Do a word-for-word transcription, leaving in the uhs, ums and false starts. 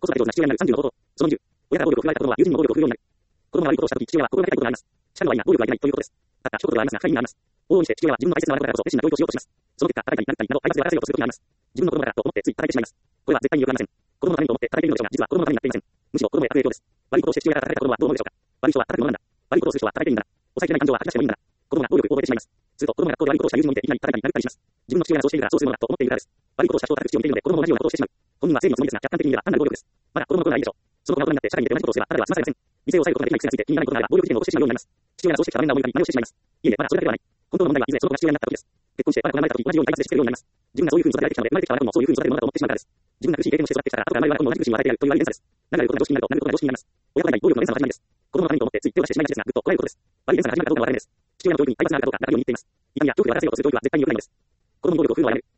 子が上手な父親になるさんじゅうの方法。そのにじゅう。親から暴力を振られた子供は友人にも暴力を振るようになる。子供が悪いことをしたとき、父親は心が痛いことがあります。しかるのはいいな、暴力はいけないということです。たった一言ではありますが、不可になります。往々にして父親は自分の大切な我が子だからこそ熱心な教育をしようとします。その結果、叩いたり殴ったりなど、相手をやらせようとすることになります。自分の子供だからと思ってつい叩いてしまいます。これは絶対に良くありません。子供のためにと思って叩いているのでしょうが、実は子供のためになっていません。むしろ子供へ悪い影響です。悪いことをして父親から叩かれた子供はどう思うでしょうか。悪い人は叩くものなんだ。悪いことをする人は叩いていいんだな。抑えきれない感情は吐き出してもいいんだな。子供が暴力を覚えてしまいます。すると子供が学校で悪いことをした友人を見ていきなり叩いたり殴ったりします。自分の父親がそうしているからそうするものだと思っているからです。悪いことをした人を叩く父を見ているので、子供も同じようなことをしてしまう。本人は正義のつもりですが、客観的に見れば単なる暴力です。まだ子供の頃はいいでしょう。その子が大人になって社会に出て同じことをすれば、ただでは済まされません。店を抑えることができない癖がついて気になることがあれば、暴力事件を起こしてしまうようになります。父親がそうしてきた場面が思い浮かび、真似をしてしまいます。いえいえ、まだそれだけではない。本当の問題はいずれその子が父親になった時です。結婚して我が子が生まれた時、同じように体罰でしつけるようになります。自分がそういうふうに育てられてきたので、生まれてきた我が子もそういうふうに育てるものだと思ってしまうからです。自分が苦しい経験をして育ってきたから、後から生まれる我が子も同じ苦しみを与えてやるという悪い連鎖です。流れることが常識になると、なることが常識になります。親子以外暴力の連鎖の始まりです。子供のためにと思ってつい手を出してしまいがちですが、ぐっとこらえることです。悪い連鎖が始まるかどうかの分かれ目です。父親の教育に体罰があるかどうか、中身を握っています。痛みや恐怖をやらせようとする教育は絶対に良くないのです。子供に暴力を振るのはやめる。